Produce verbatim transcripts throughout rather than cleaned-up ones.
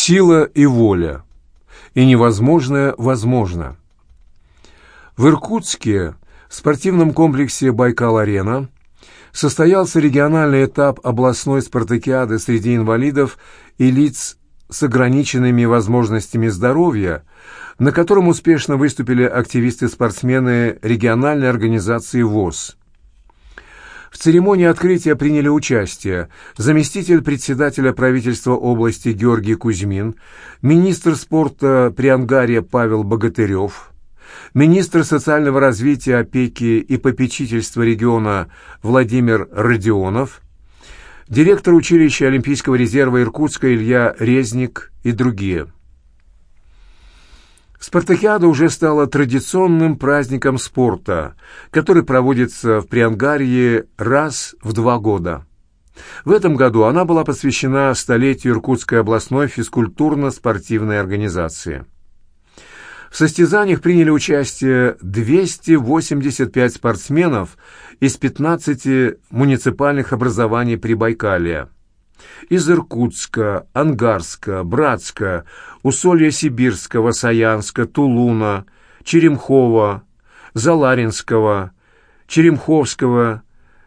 Сила и воля. И невозможное возможно. В Иркутске, в спортивном комплексе «Байкал-Арена», состоялся региональный этап областной спартакиады среди инвалидов и лиц с ограниченными возможностями здоровья, на котором успешно выступили активисты-спортсмены региональной организации ВОС. В церемонии открытия приняли участие заместитель председателя правительства области Георгий Кузьмин, министр спорта Приангарья Павел Богатырев, министр социального развития, опеки и попечительства региона Владимир Родионов, директор училища Олимпийского резерва Иркутска Илья Резник и другие. Спартакиада уже стала традиционным праздником спорта, который проводится в Приангарье раз в два года. В этом году она была посвящена столетию Иркутской областной физкультурно-спортивной организации. В состязаниях приняли участие двести восемьдесят пять спортсменов из пятнадцати муниципальных образований Прибайкалья. Из Иркутска, Ангарска, Братска, Усолья-Сибирского, Саянска, Тулуна, Черемхова, Заларинского, Черемховского,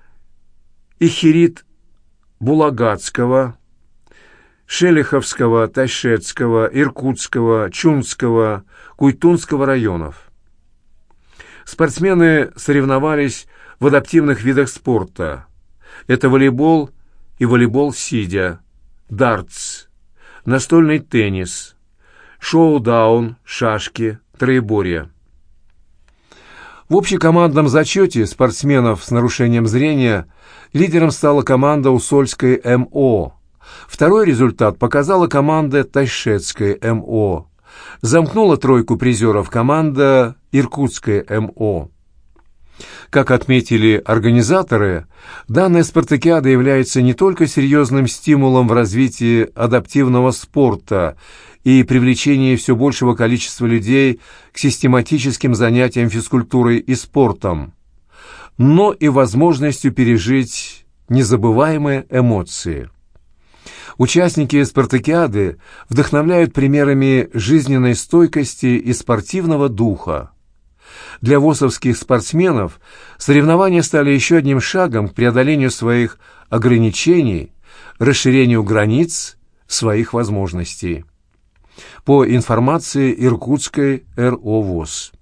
Ихирит-Булагатского, Шелиховского, Тайшетского, Иркутского, Чунского, Куйтунского районов. Спортсмены соревновались в адаптивных видах спорта. Это волейбол и волейбол сидя, дартс, настольный теннис, шоу-даун, шашки, троеборье. В общекомандном зачете спортсменов с нарушением зрения лидером стала команда Усольской МО. Второй результат показала команда Тайшетской МО. Замкнула тройку призеров команда Иркутской МО. Как отметили организаторы, данная спартакиада является не только серьезным стимулом в развитии адаптивного спорта и привлечении все большего количества людей к систематическим занятиям физкультурой и спортом, но и возможностью пережить незабываемые эмоции. Участники спартакиады вдохновляют примерами жизненной стойкости и спортивного духа. Для ВОСовских спортсменов соревнования стали еще одним шагом к преодолению своих ограничений, расширению границ своих возможностей. По информации Иркутской эр о ВОС.